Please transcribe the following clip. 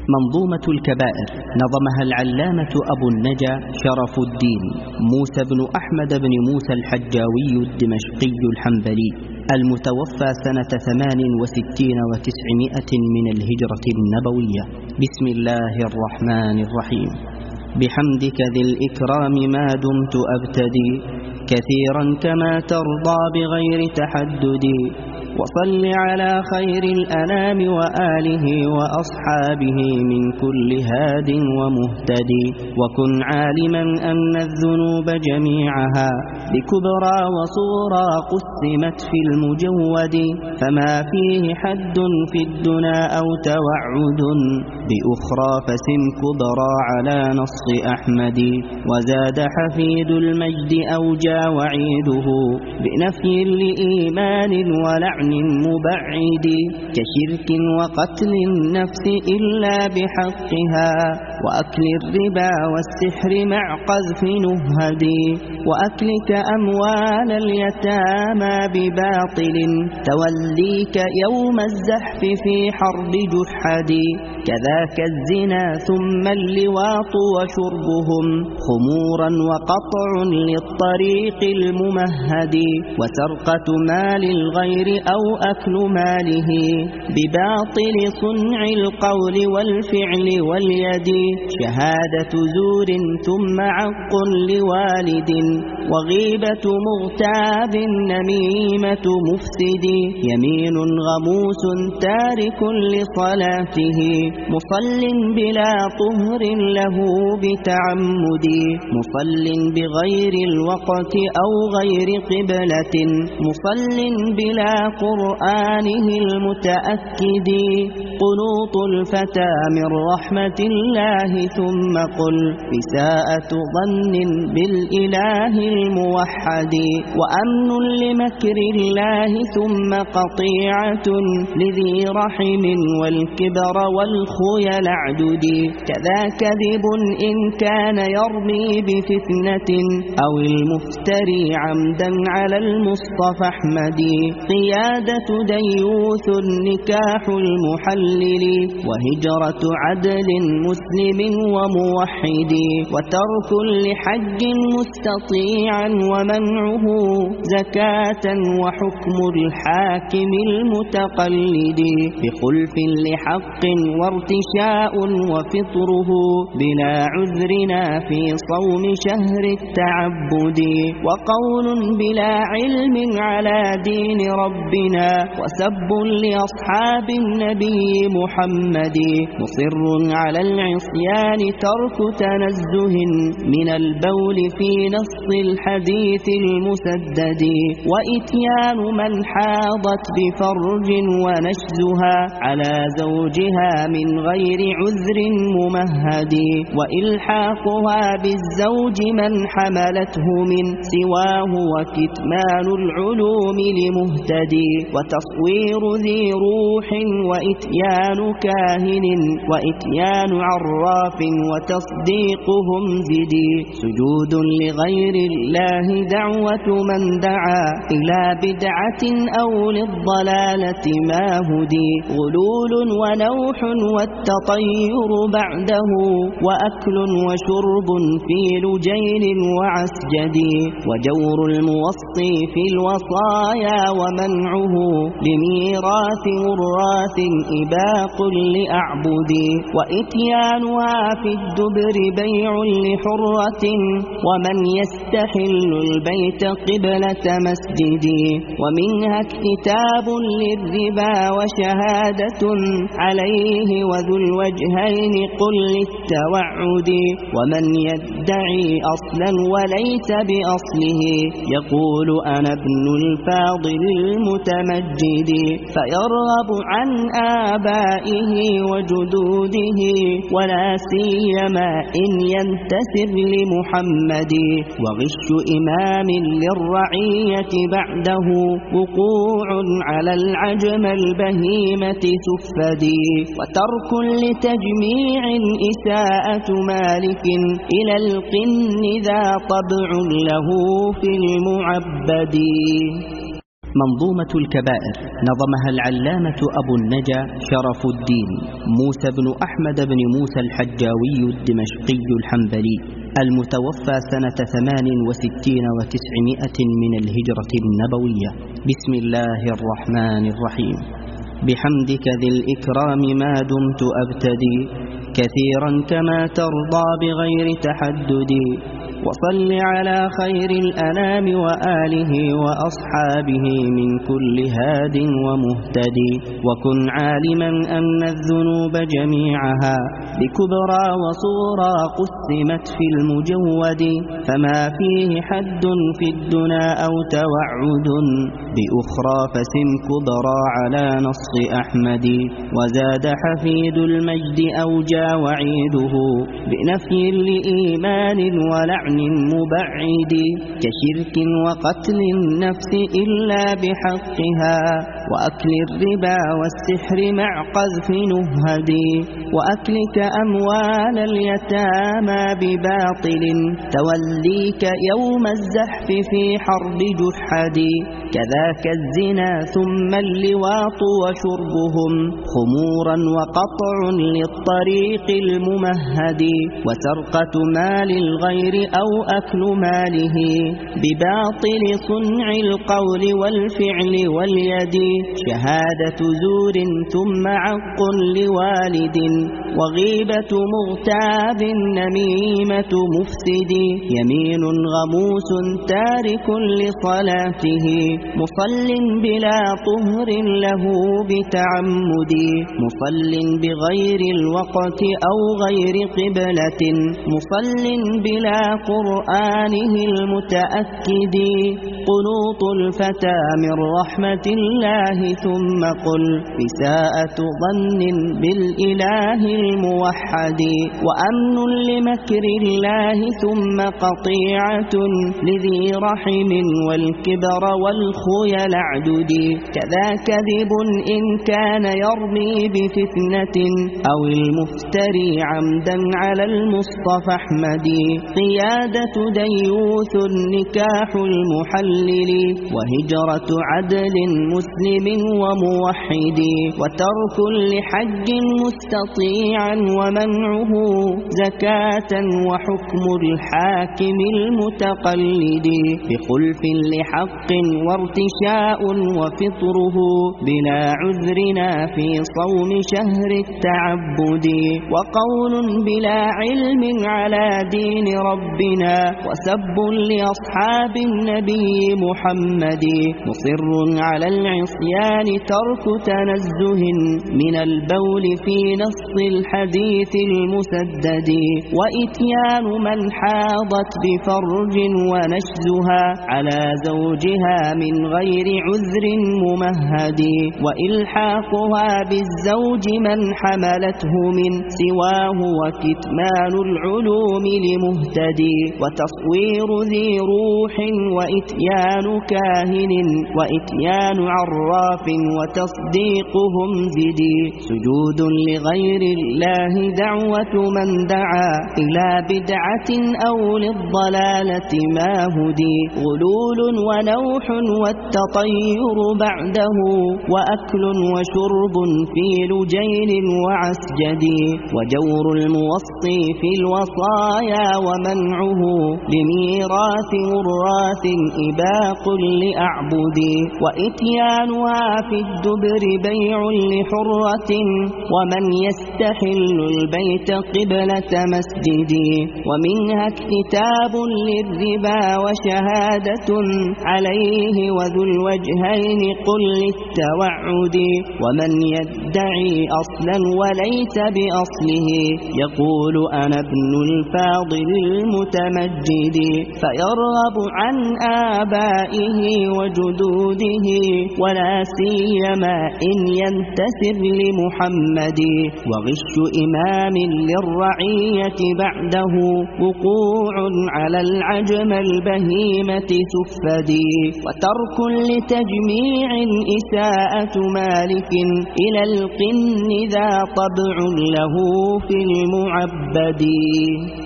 منظومة الكبائر نظمها العلامة أبو النجا شرف الدين موسى بن أحمد بن موسى الحجاوي الدمشقي الحنبلي، المتوفى سنة 68 و900 من الهجرة النبوية. بسم الله الرحمن الرحيم. بحمدك ذي الإكرام ما دمت أبتدي كثيرا كما ترضى بغير تحدد، وصل على خير الأنام وآله وأصحابه من كل هاد ومهتدي، وكن عالما أن الذنوب جميعها بكبرى وصورى قسمت في المجود، فما فيه حد في الدنا أو توعد بأخرى فسم كبرى على نص أحمد، وزاد حفيد المجد أوجى وعيده بنفي لإيمان ولعن مبعد، كشرك وقتل النفس إلا بحقها، وأكل الربا والسحر مع قذف نهد، وأكلك أموال اليتامى بباطل توليك يوم الزحف في حرب جحد، كذاك الزنا ثم اللواط وشربهم خمورا وقطع للطريق الممهد، وسرقة مال الغير أو أكل ماله بباطل صنع القول والفعل واليد، شهادة زور ثم عق لوالد، وغيبة مغتاب نميمة مفسد، يمين غموس تارك لصلاته مصل بلا طهر له بتعمد، مصل بغير الوقت أو غير قبلة مصل بلا قرآنه المتأكد، قنوط الفتى من رحمة الله ثم قل إساءة ظن بالإله الموحد، وأمن لمكر الله ثم قطيعة لذي رحم والكبر والخيل عدد، كذا كذب إن كان يرمي بفتنة أو المفتري عمدا على المصطفى أحمد، قيادة ديوث النكاح المحلل، وهجرة عدل مسلم وموحد، وترك لحج مستطيعا ومنعه زكاة، وحكم الحاكم المتقلد بخلف لحق وارتشاء، وفطره بلا عذرنا في صوم شهر التعبد، وقول بلا علم على دين ربنا، وسب لأصحاب النبي محمد، مصر على العصيان ترك تنزه من البول في نص الحديث المسدد، وإتيان من حاضت بفرج ونشزها على زوجها من غير عذر ممهد، وإلحاقها بالزوج من حملته من سواه، وكتمان العلوم لمهتدي، وتصوير ذي روح وإتيان كاهن وإتيان عراف وتصديقهم زدي، سجود لغير الله دعوة من دعا إلى بدعة أو للضلالة ما هدي، غلول ونوح والتطير بعده، وأكل وشرب في لجين وعسجد، وجور الموصي في الوصايا ومنعه لميراث وراث إباق لأعبد، وإتيانها في الدبر بيع لحرة، ومن يستحل البيت قبلة مسجد، ومنها كتاب للربا وشهادة عليه وذو الوجهين قل للتوعد، ومن يدعي أصلا وليس بأصله يقول أنا ابن الفاضل المتمجد، فيرغب عن آبائه وجدوده ولا سيما إن ينتسب لمحمد، وغش إمام للرعية بعده وقوع على العجم البهيمة سفدي، وترك لتجميع إساءة مالك إلى القن ذا طبع له في المعبد. منظومة الكبائر نظمها العلامة أبو النجا شرف الدين موسى بن أحمد بن موسى الحجاوي الدمشقي الحنبلي، المتوفى سنة 68 و900 من الهجرة النبوية. بسم الله الرحمن الرحيم. بحمدك ذي الإكرام ما دمت أبتدي كثيرا كما ترضى بغير تحدد، وصل على خير الأنام وآله وأصحابه من كل هاد ومهتدي، وكن عالما أن الذنوب جميعها بكبرى وصورى قسمت في المجود، فما فيه حد في الدنا أو توعد بأخرى فسم كبرى على نص أحمد، وزاد حفيد المجد أوجى وعيده بنفي لإيمان ولعن مبعد، كشرك وقتل النفس إلا بحقها، وأكل الربا والسحر مع قذف نهد، وأكلك أموال اليتامى بباطل توليك يوم الزحف في حرب جحد، كذاك الزنا ثم اللواط وشربهم خمورا وقطع للطريق الممهد، وسرقة مال الغير أو أكل ماله بباطل صنع القول والفعل واليد، شهادة زور ثم عق لوالد، وغيبة مغتاب نميمة مفسد، يمين غموس تارك لصلاته مصل بلا طهر له بتعمد، مصل بغير الوقت أو غير قبلة مصل بلا قرآنه المتأكد، قنوط الفتى من رحمة الله ثم قل إساءة ظن بالإله الموحد، وأمن لمكر الله ثم قطيعة لذي رحم والكبر والخيل اعدد، كذا كذب إن كان يرمي بفتنة أو المفتري عمدا على المصطفى أحمد، قيادة ديوث النكاح المحلل وهجرة عدل مسلم وموحد، وترك لحج مستطيعا ومنعه زكاة وحكم الحاكم المتقلد، بخلف لحق وارتشاء وفطره بلا عذرنا في صوم شهر التعبد، وقول بلا علم على دين ربنا وسب لأصحاب النبي محمد، مصر على العصيان ترك تنزه من البول في نص الحديث المسدد، وإتيان من حاضت بفرج ونشزها على زوجها من غير عذر ممهد، وإلحاقها بالزوج من حملته من سواه، وكتمان العلوم لمهتدي، وتصوير ذي روح وإتيان كاهن وإتيان عراف وتصديقهم زدي، سجود لغير الله دعوة من دعا إلى بدعة أو للضلالة ما هدي، غلول ونوح والتطير بعده، وأكل وشرب في لجين وعسجد، وجور الموصي في الوصايا ومنعه لميراث وراث إباق لأعبد، وإتيانها في الدبر بيع لحرة ومن يستحل البيت قبلة مسجد، ومنها كتاب للربا وشهادة عليه وذو الوجهين قل للتوعد، ومن يدعي أصلا وليس بأصله يقول أنا ابن الفاضل المتمجد، فيرغب عن آبائه وجدوده ولا سيما إن ينتسب لمحمد، وغش إمام للرعية بعده وقوع على العجم البهيمة سفدي، وترك لتجميع إساءة مالك إلى القن ذا طبع له في المعبد.